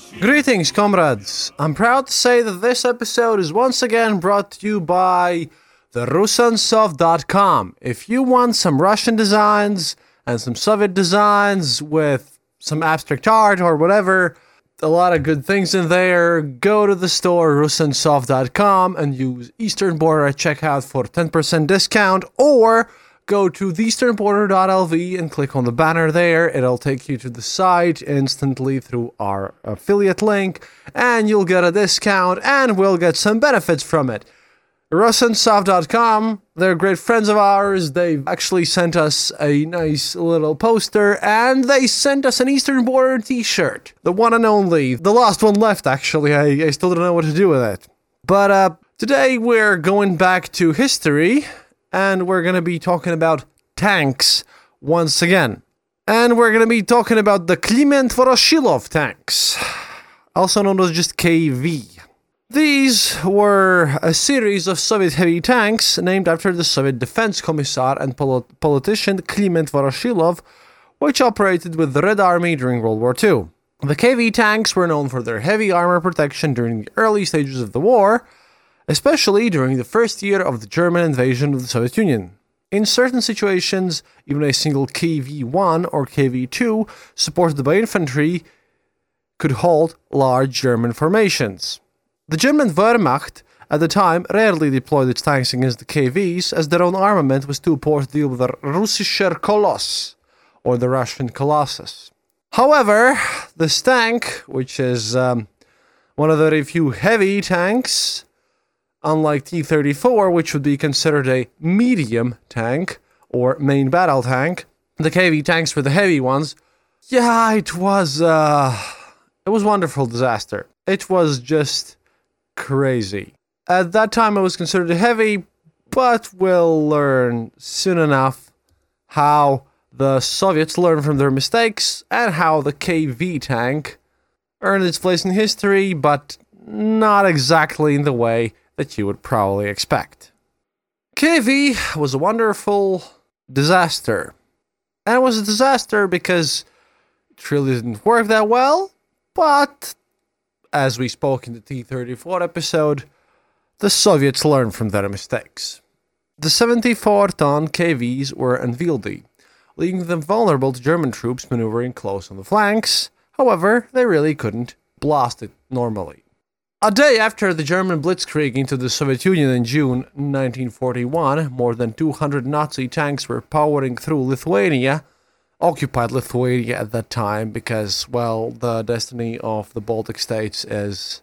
Greetings, comrades! I'm proud to say that this episode is once again brought to you by the Rusansov.com. If you want some Russian designs and some Soviet designs with some abstract art or whatever, a lot of good things in there, go to the store Rusansov.com and use Eastern Border at checkout for 10% discount, or go to theeasternborder.lv and click on the banner there. It'll take you to the site instantly through our affiliate link, and you'll get a discount, and we'll get some benefits from it. Rusansov.com, they're great friends of ours. They've actually sent us a nice little poster, and they sent us an Eastern Border t-shirt. The one and only. The last one left, actually. I still don't know what to do with it. But today we're going back to history, and we're going to be talking about tanks once again. And we're going to be talking about the Kliment Voroshilov tanks, also known as just KV. These were a series of Soviet heavy tanks named after the Soviet Defense Commissar and politician Kliment Voroshilov, which operated with the Red Army during World War II. The KV tanks were known for their heavy armor protection during the early stages of the war, especially during the first year of the German invasion of the Soviet Union. In certain situations, even a single KV-1 or KV-2 supported by infantry could hold large German formations. The German Wehrmacht at the time rarely deployed its tanks against the KVs, as their own armament was too poor to deal with the Russischer Koloss, or the Russian Colossus. However, this tank, which is one of the very few heavy tanks, unlike T-34, which would be considered a medium tank or main battle tank, the KV tanks were the heavy ones. Yeah, it was a wonderful disaster. It was just crazy. At that time, it was considered heavy, but we'll learn soon enough how the Soviets learned from their mistakes and how the KV tank earned its place in history, but not exactly in the way that you would probably expect. KV was a wonderful disaster. And it was a disaster because it really didn't work that well, but as we spoke in the T-34 episode, the Soviets learned from their mistakes. The 74-ton KVs were unwieldy, leaving them vulnerable to German troops maneuvering close on the flanks. However, they really couldn't blast it normally. A day after the German blitzkrieg into the Soviet Union in June 1941, more than 200 Nazi tanks were powering through Lithuania, occupied Lithuania at that time, because, well, the destiny of the Baltic states is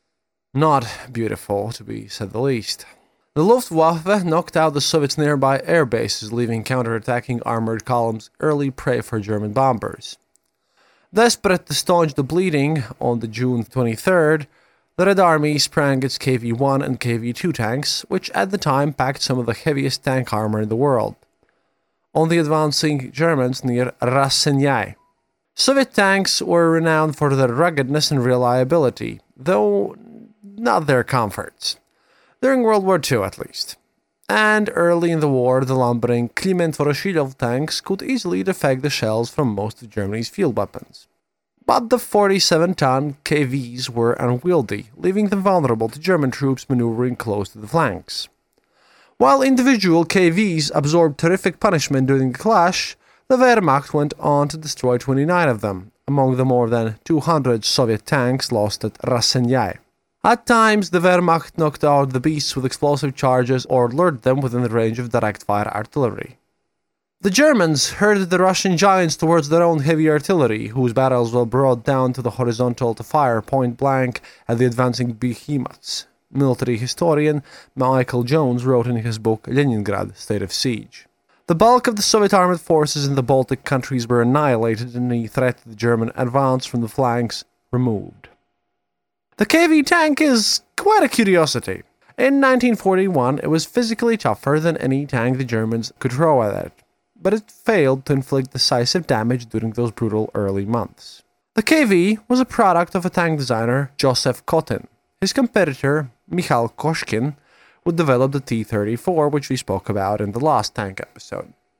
not beautiful, to be said the least. The Luftwaffe knocked out the Soviets' nearby air bases, leaving counterattacking armored columns early prey for German bombers. Desperate to staunch the bleeding, on the June 23rd, the Red Army sprang its KV-1 and KV-2 tanks, which at the time packed some of the heaviest tank armor in the world, on the advancing Germans near Rassenyai. Soviet tanks were renowned for their ruggedness and reliability, though not their comforts, during World War II at least. And early in the war, the lumbering Kliment Voroshilov tanks could easily deflect the shells from most of Germany's field weapons. But the 47-ton KVs were unwieldy, leaving them vulnerable to German troops maneuvering close to the flanks. While individual KVs absorbed terrific punishment during the clash, the Wehrmacht went on to destroy 29 of them, among the more than 200 Soviet tanks lost at Rassenyai. At times, the Wehrmacht knocked out the beasts with explosive charges or lured them within the range of direct-fire artillery. The Germans herded the Russian giants towards their own heavy artillery, whose barrels were brought down to the horizontal to fire point-blank at the advancing behemoths. Military historian Michael Jones wrote in his book Leningrad, State of Siege. The bulk of the Soviet armed forces in the Baltic countries were annihilated and any threat to the German advance from the flanks removed. The KV tank is quite a curiosity. In 1941, it was physically tougher than any tank the Germans could throw at it, but it failed to inflict decisive damage during those brutal early months. The KV was a product of a tank designer, Joseph Kotin. His competitor, Michal Koshkin, would develop the T-34, which we spoke about in the last tank episode.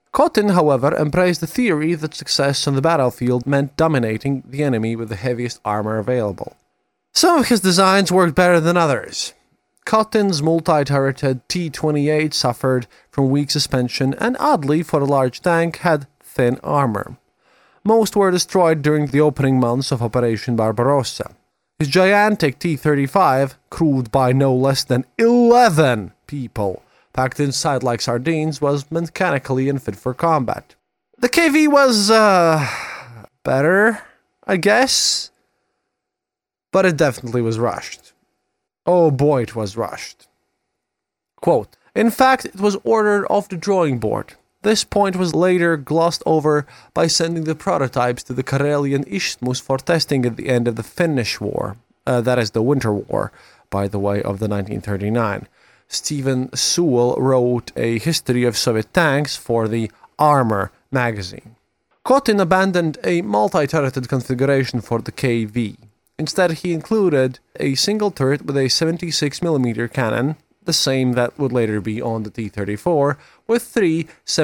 Kotin, however, embraced the theory that success on the battlefield meant dominating the enemy with the heaviest armor available. Some of his designs worked better than others. Kotin's multi-turreted T-28 suffered from weak suspension and, oddly for a large tank, had thin armor. Most were destroyed during the opening months of Operation Barbarossa. His gigantic T-35, crewed by no less than 11 people, packed inside like sardines, was mechanically unfit for combat. The KV was, better, I guess, but it definitely was rushed. Oh boy, it was rushed. Quote, in fact, it was ordered off the drawing board. This point was later glossed over by sending the prototypes to the Karelian Isthmus for testing at the end of the Finnish War. That is the Winter War, by the way, of the 1939. Stephen Sewell wrote a history of Soviet tanks for the Armor magazine. Kotin abandoned a multi-turreted configuration for the KV. Instead, he included a single turret with a 76mm cannon, the same that would later be on the T-34, with three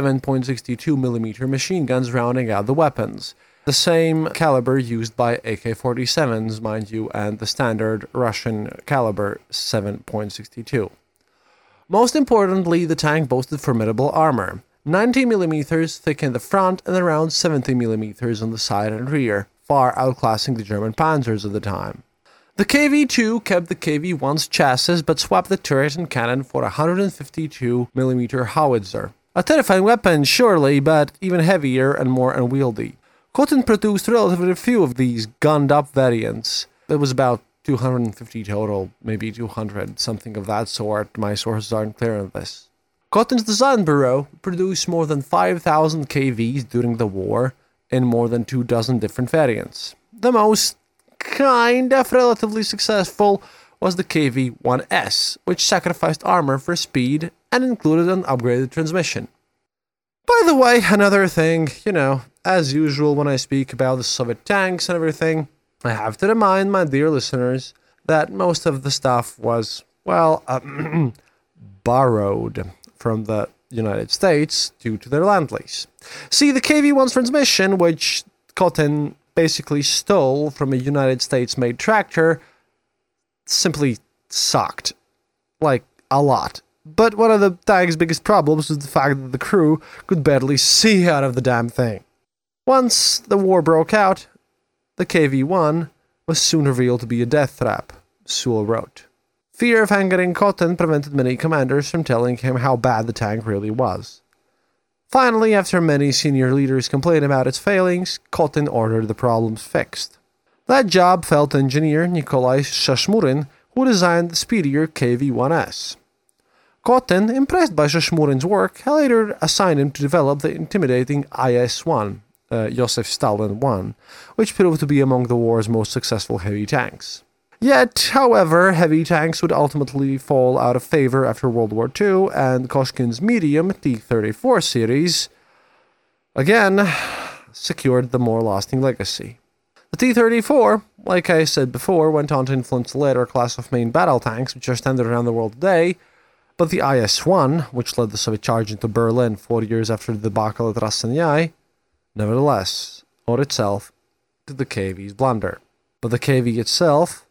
7.62mm machine guns rounding out the weapons. The same caliber used by AK-47s, mind you, and the standard Russian caliber 7.62. Most importantly, the tank boasted formidable armor, 90mm thick in the front and around 70mm on the side and rear, far outclassing the German panzers of the time. The KV-2 kept the KV-1's chassis but swapped the turret and cannon for a 152mm howitzer. A terrifying weapon, surely, but even heavier and more unwieldy. Kotin produced relatively few of these gunned-up variants. There was about 250 total, maybe 200, something of that sort. My sources aren't clear on this. Kotin's design bureau produced more than 5,000 KVs during the war in more than 24 different variants. The most kind of relatively successful was the KV-1S, which sacrificed armor for speed and included an upgraded transmission. By the way, another thing, as usual when I speak about the Soviet tanks and everything, I have to remind my dear listeners that most of the stuff was, borrowed from the United States due to their land lease. See, the KV-1's transmission, which Kotin basically stole from a United States-made tractor, simply sucked. Like, a lot. But one of the tank's biggest problems was the fact that the crew could barely see out of the damn thing. Once the war broke out, the KV-1 was soon revealed to be a death trap, Sewell wrote. Fear of angering Kotin prevented many commanders from telling him how bad the tank really was. Finally, after many senior leaders complained about its failings, Kotin ordered the problems fixed. That job fell to engineer Nikolai Shashmurin, who designed the speedier KV-1S. Kotin, impressed by Shashmurin's work, later assigned him to develop the intimidating IS-1, Joseph Stalin 1, which proved to be among the war's most successful heavy tanks. Yet, however, heavy tanks would ultimately fall out of favor after World War II, and Koshkin's medium T-34 series, again, secured the more lasting legacy. The T-34, like I said before, went on to influence the later class of main battle tanks which are standard around the world today, but the IS-1, which led the Soviet charge into Berlin 4 years after the debacle at Rasennyi, nevertheless, owed itself to the KV's blunder. But the KV itself,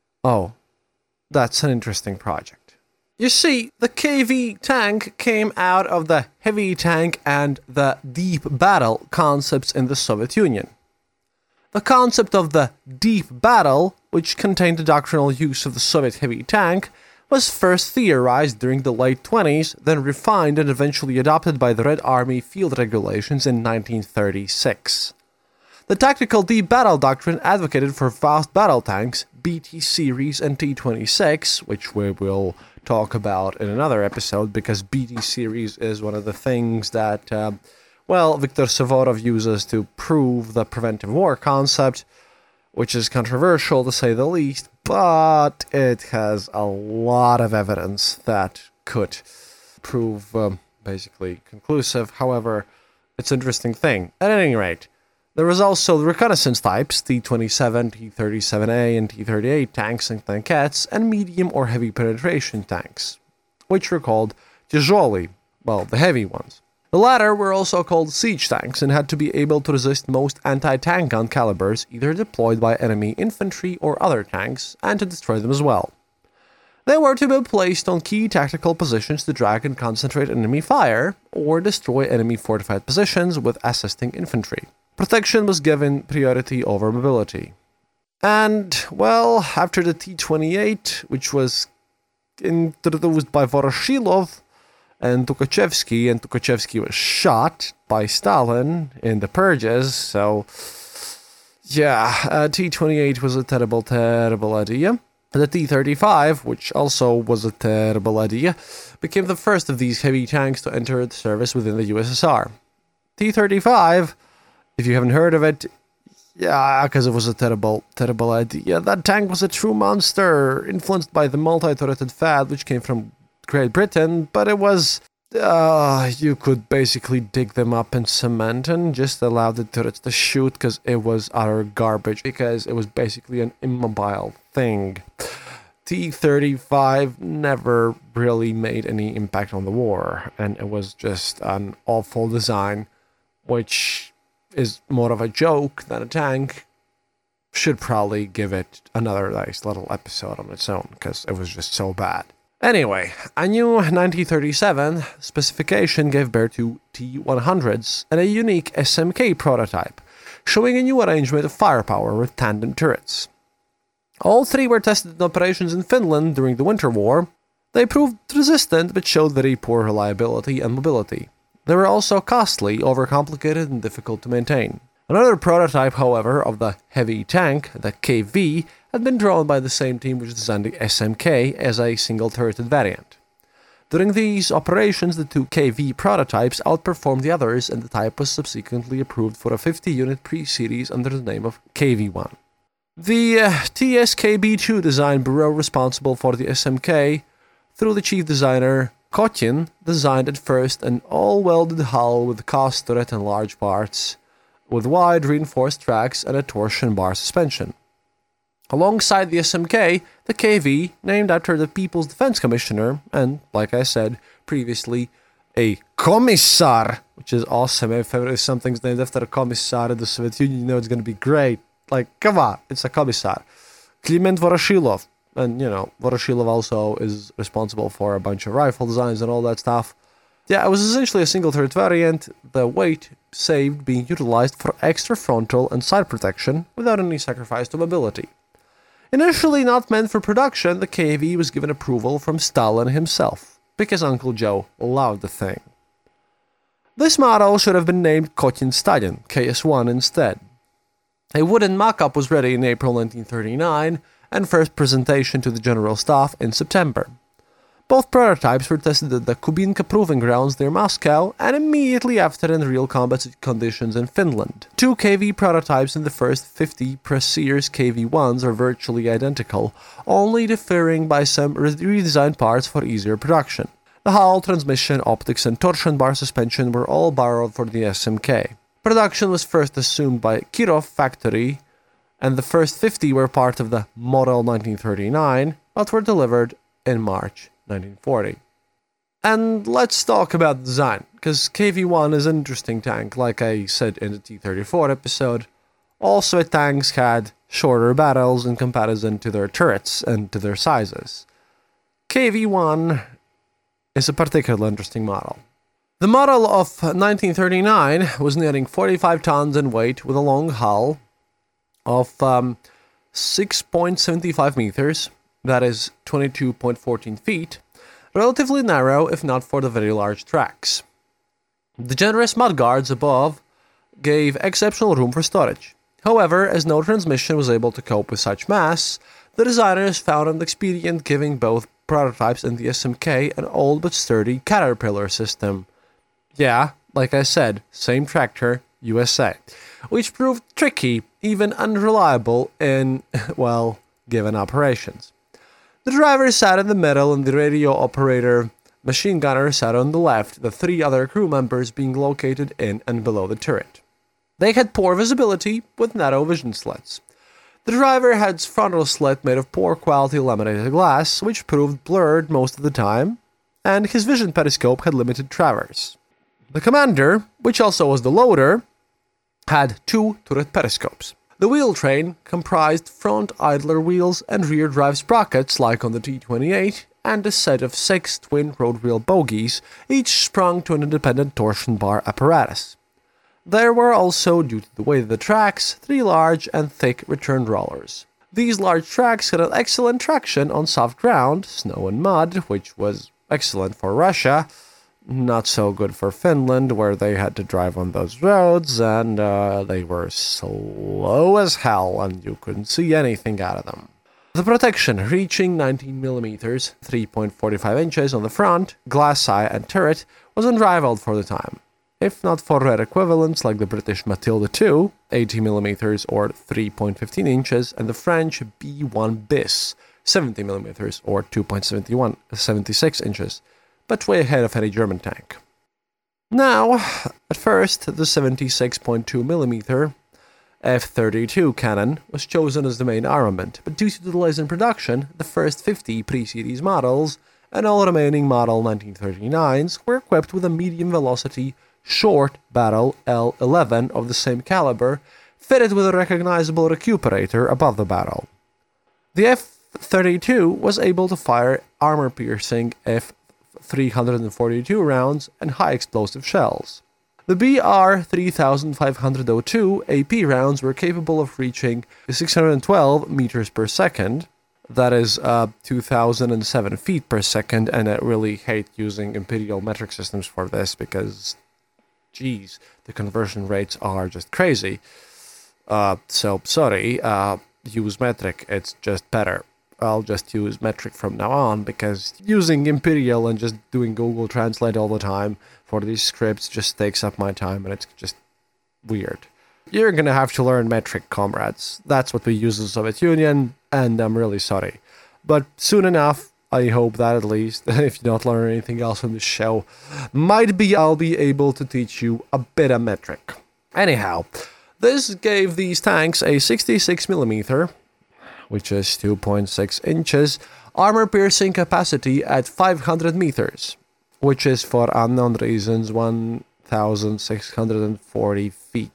that's an interesting project. You see, the KV tank came out of the heavy tank and the deep battle concepts in the Soviet Union. The concept of the deep battle, which contained the doctrinal use of the Soviet heavy tank, was first theorized during the late 1920s, then refined and eventually adopted by the Red Army Field Regulations in 1936. The tactical deep battle doctrine advocated for fast battle tanks, BT series and T-26, which we will talk about in another episode because BT series is one of the things that, Viktor Suvorov uses to prove the preventive war concept, which is controversial to say the least, but it has a lot of evidence that could prove basically conclusive. However, it's an interesting thing. At any rate, there was also the reconnaissance types, T-27, T-37A, and T-38 tanks and tankettes, and medium or heavy penetration tanks, which were called тяжелые, the heavy ones. The latter were also called siege tanks and had to be able to resist most anti-tank gun calibers either deployed by enemy infantry or other tanks, and to destroy them as well. They were to be placed on key tactical positions to drag and concentrate enemy fire, or destroy enemy fortified positions with assisting infantry. Protection was given priority over mobility. And, well, after the T-28, which was introduced by Voroshilov and Tukhachevsky was shot by Stalin in the purges, so yeah, T-28 was a terrible, terrible idea. The T-35, which also was a terrible idea, became the first of these heavy tanks to enter the service within the USSR. T-35, if you haven't heard of it, yeah, because it was a terrible, terrible idea. That tank was a true monster, influenced by the multi-turreted Fad, which came from Great Britain, but it was... you could basically dig them up in cement and just allow the turrets to shoot, because it was utter garbage, because it was basically an immobile thing. T-35 never really made any impact on the war, and it was just an awful design, which is more of a joke than a tank. Should probably give it another nice little episode on its own, because it was just so bad. Anyway, a new 1937 specification gave birth to T-100s and a unique SMK prototype, showing a new arrangement of firepower with tandem turrets. All three were tested in operations in Finland during the Winter War. They proved resistant but showed very poor reliability and mobility. They were also costly, overcomplicated, and difficult to maintain. Another prototype, however, of the heavy tank, the KV, had been drawn by the same team which designed the SMK as a single-turreted variant. During these operations, the two KV prototypes outperformed the others, and the type was subsequently approved for a 50-unit pre-series under the name of KV-1. The TSKB-2 design bureau responsible for the SMK, through the chief designer Kotyin, designed at first an all-welded hull with cast turret and large parts, with wide reinforced tracks and a torsion bar suspension. Alongside the SMK, the KV, named after the People's Defense Commissioner, and, like I said previously, a Commissar, which is awesome. If something's named after a Commissar in the Soviet Union, you know it's going to be great. Like, come on, it's a Commissar. Kliment Voroshilov, and, Voroshilov also is responsible for a bunch of rifle designs and all that stuff. Yeah, it was essentially a single-turret variant, the weight saved being utilized for extra frontal and side protection without any sacrifice to mobility. Initially not meant for production, the KV was given approval from Stalin himself, because Uncle Joe loved the thing. This model should have been named Kotyin Stalin, KS-1 instead. A wooden mock-up was ready in April 1939, and first presentation to the General Staff in September. Both prototypes were tested at the Kubinka Proving Grounds near Moscow, and immediately after in real combat conditions in Finland. Two KV prototypes in the first 50 Sears KV-1s are virtually identical, only differing by some redesigned parts for easier production. The hull, transmission, optics, and torsion bar suspension were all borrowed for the SMK. Production was first assumed by Kirov factory, and the first 50 were part of the Model 1939, but were delivered in March 1940. And let's talk about design, because KV-1 is an interesting tank, like I said in the T-34 episode. All Soviet tanks had shorter barrels in comparison to their turrets and to their sizes. KV-1 is a particularly interesting model. The model of 1939 was nearing 45 tons in weight with a long hull of 6.75 meters, that is 22.14 feet, relatively narrow if not for the very large tracks. The generous mudguards above gave exceptional room for storage. However, as no transmission was able to cope with such mass, the designers found an expedient giving both prototypes and the SMK an old but sturdy Caterpillar system. Yeah, like I said, same tractor, USA, which proved tricky, even unreliable in, well, given operations. The driver sat in the middle and the radio operator machine gunner sat on the left, the three other crew members being located in and below the turret. They had poor visibility with narrow vision slits. The driver had frontal slit made of poor quality laminated glass, which proved blurred most of the time, and his vision periscope had limited traverse. The commander, which also was the loader, had 2 turret periscopes. The wheel train comprised front idler wheels and rear drive sprockets like on the T-28, and a set of 6 twin road wheel bogies, each sprung to an independent torsion bar apparatus. There were also, due to the weight of the tracks, 3 large and thick return rollers. These large tracks had excellent traction on soft ground, snow and mud, which was excellent for Russia, not so good for Finland, where they had to drive on those roads, and they were slow as hell, and you couldn't see anything out of them. The protection, reaching 19mm, 3.45 inches on the front, glass eye and turret, was unrivaled for the time. If not for rare equivalents like the British Matilda II, 80mm or 3.15 inches, and the French B1 Bis, 70mm or 2.76 inches, but way ahead of any German tank. Now, at first, the 76.2mm F-32 cannon was chosen as the main armament, but due to delays in production, the first 50 pre-series models and all remaining Model 1939s were equipped with a medium-velocity short barrel L11 of the same caliber, fitted with a recognizable recuperator above the barrel. The F-32 was able to fire armor-piercing F-342 rounds and high-explosive shells. The BR-3502 AP rounds were capable of reaching 612 meters per second, that is 2007 feet per second, and I really hate using imperial metric systems for this because, geez, the conversion rates are just crazy. So, sorry, use metric, it's just better. I'll just use metric from now on, because using imperial and just doing Google Translate all the time for these scripts just takes up my time, and it's just weird. You're gonna have to learn metric, comrades. That's what we use in the Soviet Union, and I'm really sorry. But soon enough, I hope that at least, if you don't learn anything else from this show, I'll be able to teach you a bit of metric. Anyhow, this gave these tanks a 66mm, which is 2.6 inches, armor-piercing capacity at 500 meters, which is, for unknown reasons, 1,640 feet.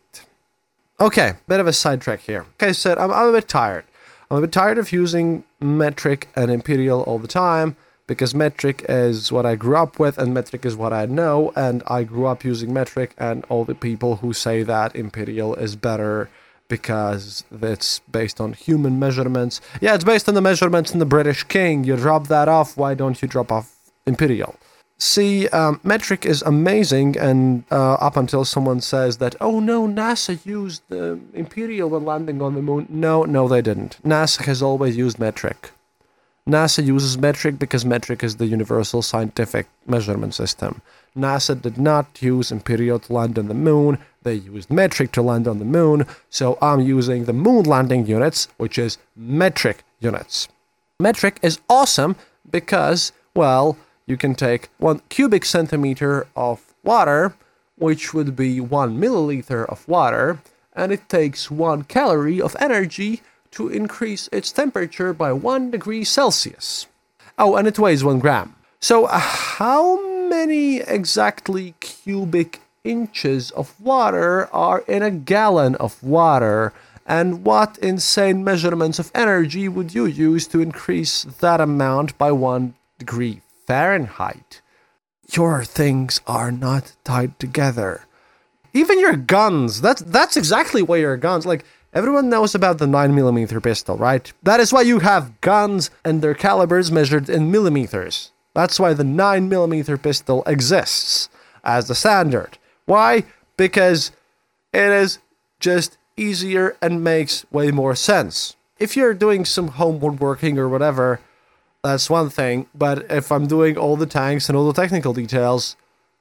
Okay, bit of a sidetrack here. Like I said, I'm a bit tired. I'm a bit tired of using metric and imperial all the time, because metric is what I grew up with, and metric is what I know, and I grew up using metric, and all the people who say that imperial is better because it's based on human measurements. Yeah, it's based on the measurements in the British King. You drop that off, why don't you drop off imperial? See, metric is amazing, and up until someone says that, oh no, NASA used the imperial when landing on the moon. No, they didn't. NASA has always used metric. NASA uses metric because metric is the universal scientific measurement system. NASA did not use imperial to land on the moon. They used metric to land on the moon, so I'm using the moon landing units, which is metric units. Metric is awesome because, well, you can take 1 cubic centimeter of water, which would be 1 milliliter of water, and it takes 1 calorie of energy to increase its temperature by 1 degree Celsius. Oh, and it weighs 1 gram. So how many exactly cubic inches of water are in a gallon of water, and what insane measurements of energy would you use to increase that amount by 1 degree Fahrenheit? Your things are not tied together. Even your guns, that's exactly why your guns, like, everyone knows about the 9mm pistol, right? That is why you have guns and their calibers measured in millimeters. That's why the 9mm pistol exists as the standard. Why? Because it is just easier and makes way more sense. If you're doing some home woodworking or whatever, that's one thing, but if I'm doing all the tanks and all the technical details,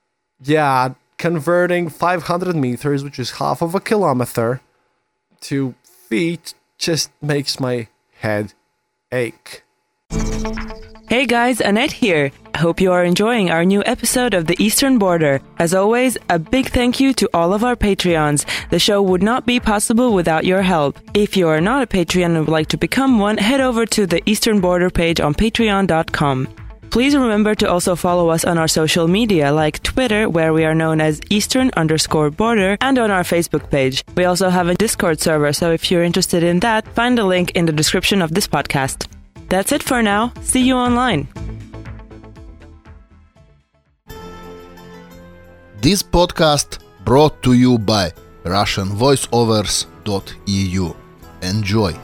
yeah, converting 500 meters, which is half of a kilometer, to feet just makes my head ache. Hey guys, Annette here. I hope you are enjoying our new episode of The Eastern Border. As always, a big thank you to all of our Patreons. The show would not be possible without your help. If you are not a Patreon and would like to become one, head over to the Eastern Border page on patreon.com. Please remember to also follow us on our social media like Twitter, where we are known as Eastern_Border, and on our Facebook page. We also have a Discord server, so if you're interested in that, find the link in the description of this podcast. That's it for now. See you online. This podcast brought to you by RussianVoiceovers.eu. Enjoy!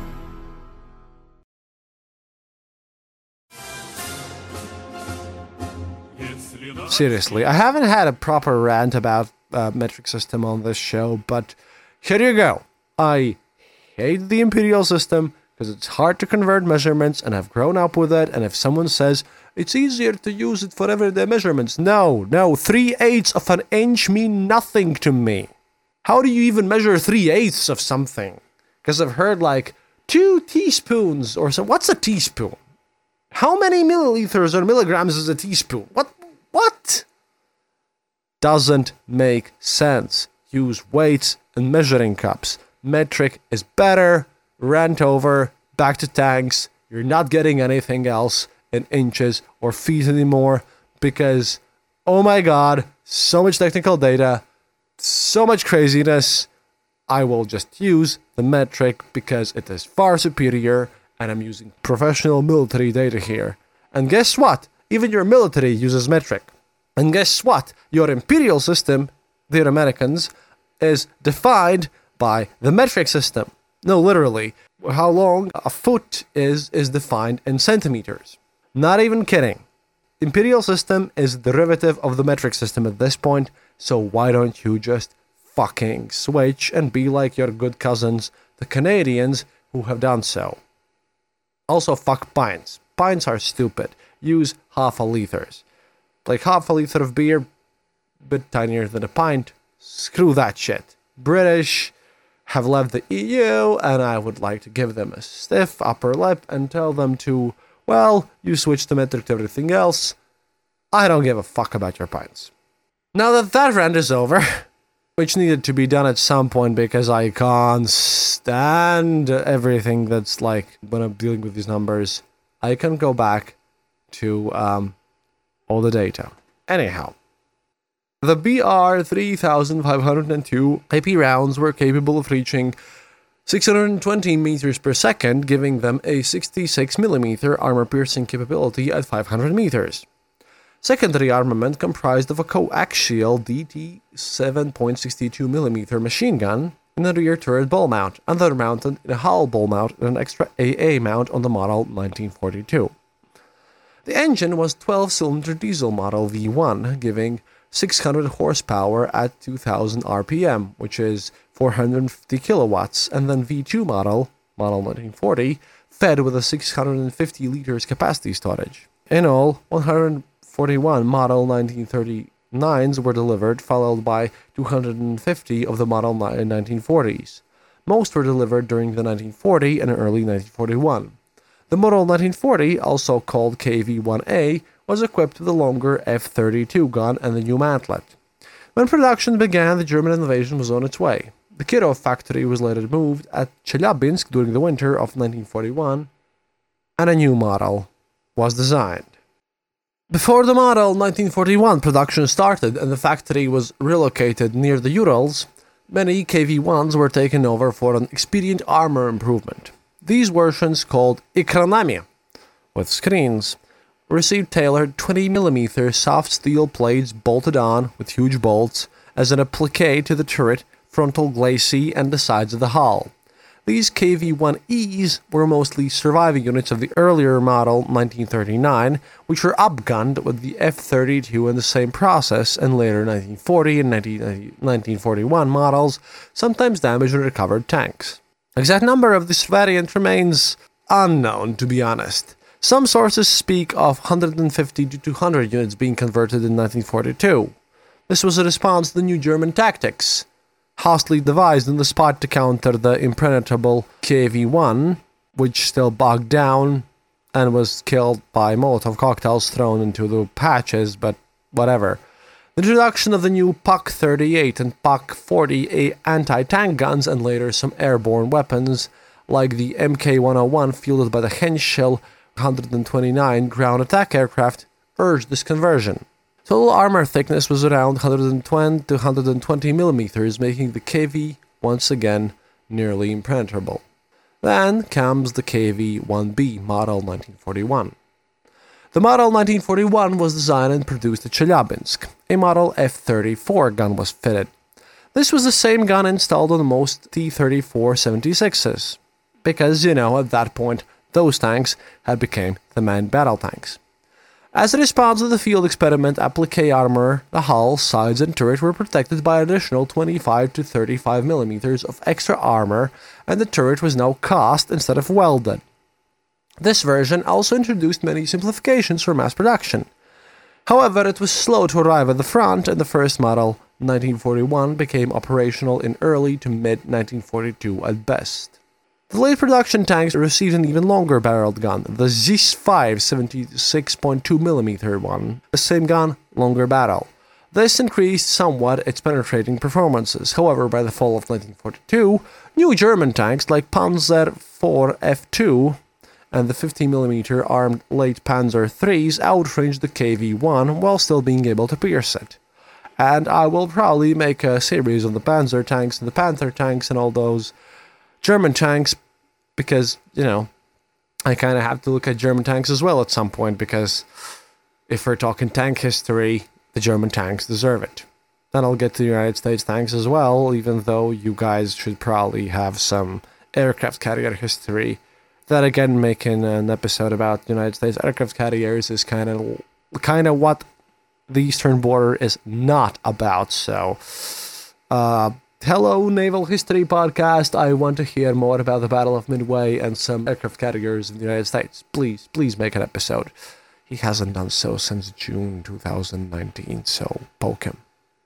Seriously, I haven't had a proper rant about metric system on this show, but here you go. I hate the imperial system because it's hard to convert measurements, and I've grown up with it, and if someone says it's easier to use it for everyday measurements, no, 3/8 of an inch mean nothing to me. How do you even measure 3/8 of something? Because I've heard like 2 teaspoons or so. What's a teaspoon? How many milliliters or milligrams is a teaspoon? What? Doesn't make sense. Use weights and measuring cups. Metric is better. Rant over. Back to tanks. You're not getting anything else in inches or feet anymore because, oh my god, so much technical data, so much craziness. I will just use the metric because it is far superior, and I'm using professional military data here. And guess what? Even your military uses metric. And guess what? Your imperial system, the Americans, is defined by the metric system. No, literally. How long a foot is defined in centimeters. Not even kidding. Imperial system is a derivative of the metric system at this point, so why don't you just fucking switch and be like your good cousins, the Canadians, who have done so. Also, fuck pints. Pints are stupid. Use half a liters. Like half a liter of beer, bit tinier than a pint. Screw that shit. British have left the EU, and I would like to give them a stiff upper lip and tell them to, well, you switch the metric to everything else. I don't give a fuck about your pints. Now that rant is over, which needed to be done at some point because I can't stand everything that's like when I'm dealing with these numbers, I can go back to all the data. Anyhow, the BR 3502 AP rounds were capable of reaching 620 meters per second, giving them a 66mm armor-piercing capability at 500 meters. Secondary armament comprised of a coaxial DT 7.62mm machine gun in a rear turret ball mount, and they're mounted in a hull ball mount and an extra AA mount on the model 1942. The engine was 12-cylinder diesel model V1, giving 600 horsepower at 2000 RPM, which is 450 kilowatts, and then V2 model 1940, fed with a 650 liters capacity storage. In all, 141 model 1939s were delivered, followed by 250 of the model 1940s. Most were delivered during the 1940 and early 1941. The model 1940, also called KV-1A, was equipped with a longer F-32 gun and a new mantlet. When production began, the German invasion was on its way. The Kirov factory was later moved at Chelyabinsk during the winter of 1941, and a new model was designed. Before the model 1941 production started and the factory was relocated near the Urals, many KV-1s were taken over for an expedient armor improvement. These versions, called Ekranami, with screens, received tailored 20mm soft steel plates bolted on with huge bolts as an applique to the turret, frontal glacis, and the sides of the hull. These KV-1Es were mostly surviving units of the earlier model 1939, which were upgunned with the F-32 in the same process, and later 1940 and 1941 models sometimes damaged and recovered tanks. Exact number of this variant remains unknown, to be honest. Some sources speak of 150 to 200 units being converted in 1942. This was a response to the new German tactics, hastily devised on the spot to counter the impenetrable KV-1, which still bogged down and was killed by Molotov cocktails thrown into the patches, but whatever. The introduction of the new PaK-38 and PaK-40 anti-tank guns, and later some airborne weapons like the Mk101 fielded by the Henschel, 129 ground attack aircraft urged this conversion. Total armor thickness was around 110 to 120 millimeters, making the KV once again nearly impenetrable. Then comes the KV-1B Model 1941. The Model 1941 was designed and produced at Chelyabinsk. A Model F-34 gun was fitted. This was the same gun installed on most T-34-76s, because, at that point, those tanks had become the manned battle tanks. As a response to the field experiment applique armor, the hull, sides, and turret were protected by additional 25 to 35 millimeters of extra armor, and the turret was now cast instead of welded. This version also introduced many simplifications for mass production. However, it was slow to arrive at the front, and the first model, 1941, became operational in early to mid-1942 at best. The late production tanks received an even longer barreled gun, the ZIS-5 76.2mm one, the same gun, longer barrel. This increased somewhat its penetrating performances. However, by the fall of 1942, new German tanks like Panzer IV F2 and the 50mm armed late Panzer IIIs outranged the KV-1 while still being able to pierce it. And I will probably make a series on the Panzer tanks and the Panther tanks and all those German tanks, because, I kind of have to look at German tanks as well at some point, because if we're talking tank history, the German tanks deserve it. Then I'll get to the United States tanks as well, even though you guys should probably have some aircraft carrier history. That again, making an episode about United States aircraft carriers is kind of what the Eastern Border is not about, so... Hello, Naval History Podcast. I want to hear more about the Battle of Midway and some aircraft carriers in the United States. Please make an episode. He hasn't done so since June 2019, so poke him.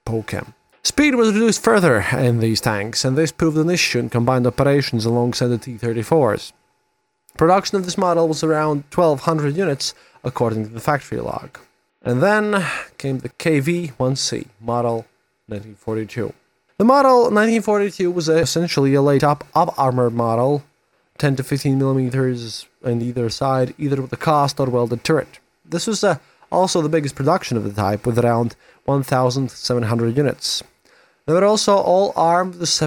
Speed was reduced further in these tanks, and this proved an issue in combined operations alongside the T-34s. Production of this model was around 1,200 units, according to the factory log. And then came the KV-1C, Model 1942. The Model 1942 was essentially a late up-armored model, 10 to 15 millimeters on either side, either with a cast or welded turret. This was also the biggest production of the type, with around 1,700 units. They were also all armed with a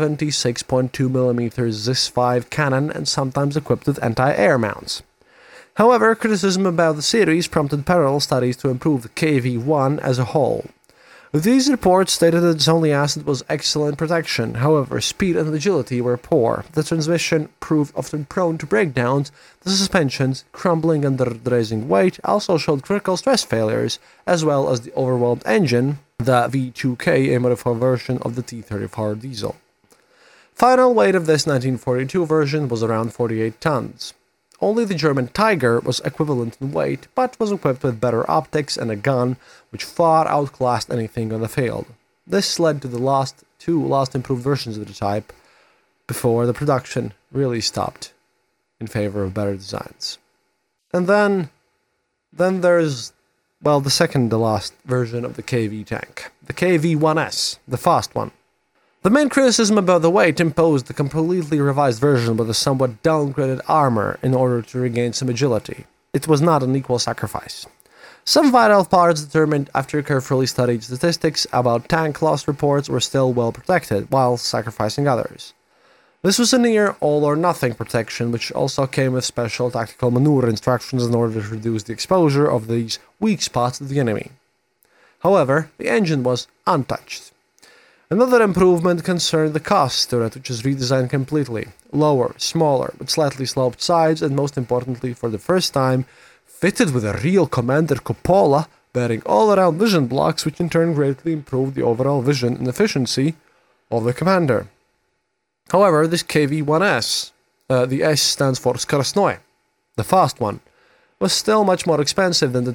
76.2mm ZIS-5 cannon and sometimes equipped with anti-air mounts. However, criticism about the series prompted parallel studies to improve the KV-1 as a whole. These reports stated that its only asset was excellent protection. However, speed and agility were poor. The transmission proved often prone to breakdowns. The suspensions, crumbling under the rising weight, also showed critical stress failures, as well as the overwhelmed engine, the V2K, a modified version of the T-34 diesel. Final weight of this 1942 version was around 48 tons. Only the German Tiger was equivalent in weight, but was equipped with better optics and a gun which far outclassed anything on the field. This led to the two last improved versions of the type before the production really stopped in favor of better designs. And then there's, the second to last version of the KV tank, the KV-1S, the fast one. The main criticism about the weight imposed the completely revised version with a somewhat downgraded armor in order to regain some agility. It was not an equal sacrifice. Some vital parts determined after carefully studied statistics about tank loss reports were still well protected, while sacrificing others. This was a near all-or-nothing protection, which also came with special tactical maneuver instructions in order to reduce the exposure of these weak spots to the enemy. However, the engine was untouched. Another improvement concerned the cast turret, which was redesigned completely. Lower, smaller, with slightly sloped sides, and most importantly, for the first time, fitted with a real commander cupola, bearing all-around vision blocks, which in turn greatly improved the overall vision and efficiency of the commander. However, this KV-1S, the S stands for Skорostnoy, the fast one, was still much more expensive than the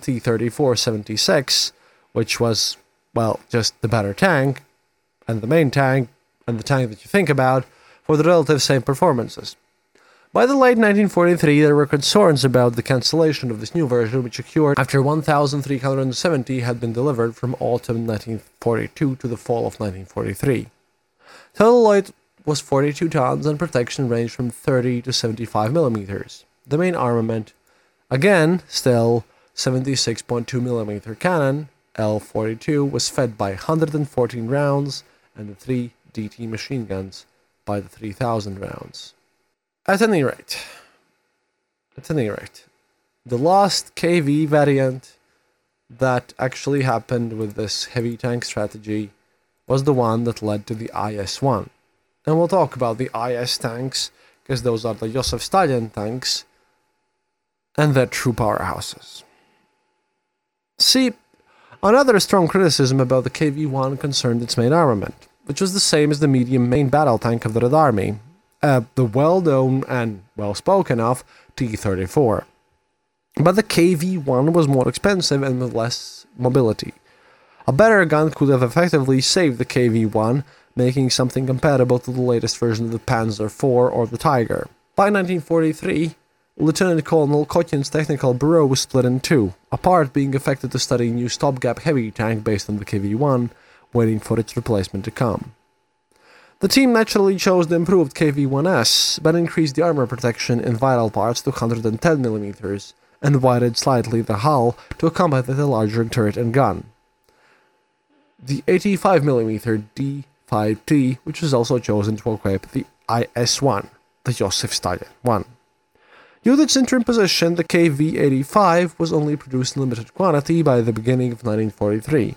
T-34-76, which was, just the better tank, and the main tank, and the tank that you think about, for the relative same performances. By the late 1943, there were concerns about the cancellation of this new version, which occurred after 1,370 had been delivered from autumn 1942 to the fall of 1943. Total weight was 42 tons, and protection ranged from 30 to 75 millimeters. The main armament, Again, still 76.2mm cannon L42 was fed by 114 rounds and the 3 DT machine guns by the 3,000 rounds. At any rate, the last KV variant that actually happened with this heavy tank strategy was the one that led to the IS-1. And we'll talk about the IS tanks, because those are the Joseph Stalin tanks, and their true powerhouses. See, another strong criticism about the KV-1 concerned its main armament, which was the same as the medium main battle tank of the Red Army, the well-known and well-spoken of T-34. But the KV-1 was more expensive and with less mobility. A better gun could have effectively saved the KV-1, making something comparable to the latest version of the Panzer IV or the Tiger. By 1943, Lieutenant Colonel Kotyn's technical bureau was split in two, a part being affected to study a new stopgap heavy tank based on the KV-1, waiting for its replacement to come. The team naturally chose the improved KV-1S, but increased the armor protection in vital parts to 110mm, and widened slightly the hull to accommodate the larger turret and gun. The 85mm D5T, which was also chosen to equip the IS-1, the Joseph Stalin 1. Due to its interim position, the KV-85 was only produced in limited quantity by the beginning of 1943.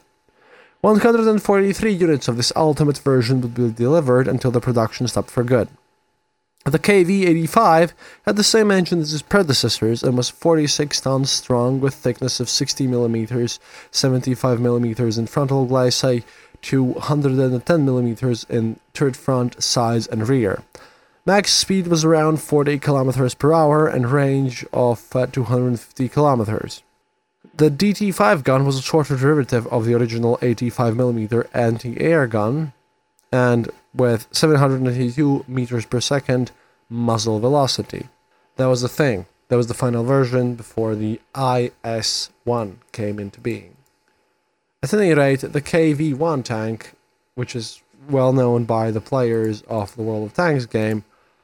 143 units of this ultimate version would be delivered until the production stopped for good. The KV-85 had the same engine as its predecessors and was 46 tons strong with thickness of 60mm, 75mm in frontal glacis to 110mm in turret front, sides and rear. Max speed was around 40 km per hour and range of 250 km. The DT-5 gun was a shorter derivative of the original 85mm anti-air gun, and with 782 meters per second muzzle velocity. That was the thing. That was the final version before the IS-1 came into being. At any rate, the KV-1 tank, which is well known by the players of the World of Tanks game,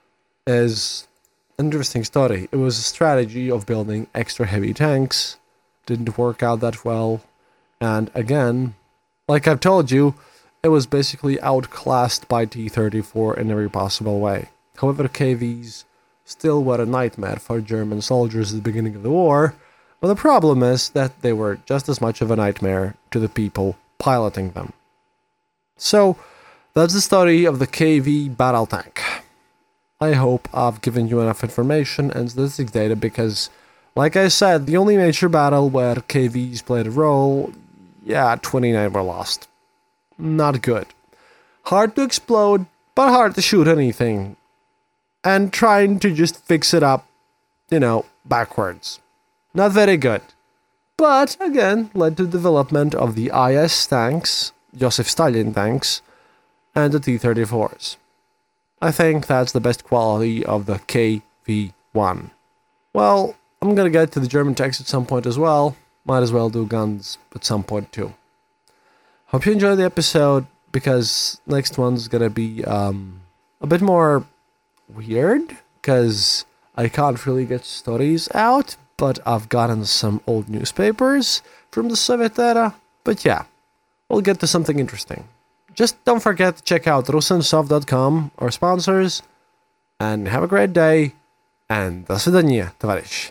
is an interesting story. It was a strategy of building extra heavy tanks. Didn't work out that well, and again, like I've told you, it was basically outclassed by T-34 in every possible way. However, KVs still were a nightmare for German soldiers at the beginning of the war, but the problem is that they were just as much of a nightmare to the people piloting them. So, that's the story of the KV battle tank. I hope I've given you enough information and statistics data because, like I said, the only major battle where KVs played a role, 29 were lost. Not good. Hard to explode, but hard to shoot anything. And trying to just fix it up, backwards. Not very good. But, again, led to the development of the IS tanks, Joseph Stalin tanks, and the T-34s. I think that's the best quality of the KV-1. Well, I'm gonna get to the German tanks at some point as well. Might as well do guns at some point too. Hope you enjoyed the episode, because next one's gonna be a bit more weird, because I can't really get stories out, but I've gotten some old newspapers from the Soviet era. But yeah, we'll get to something interesting. Just don't forget to check out rusensoft.com, our sponsors, and have a great day, and до свидания, товарищ.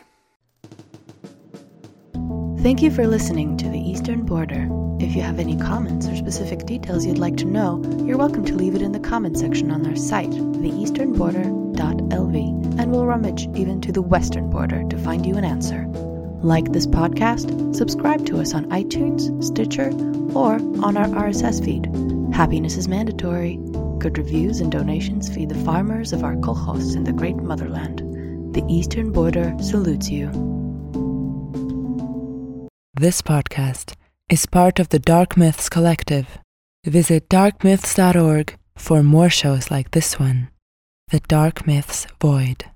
Thank you for listening to The Eastern Border. If you have any comments or specific details you'd like to know, you're welcome to leave it in the comment section on our site, theeasternborder.lv, and we'll rummage even to the western border to find you an answer. Like this podcast, subscribe to us on iTunes, Stitcher, or on our RSS feed. Happiness is mandatory. Good reviews and donations feed the farmers of our kolkhozs in the great motherland. The Eastern Border salutes you. This podcast is part of the Dark Myths Collective. Visit darkmyths.org for more shows like this one, The Dark Myths Void.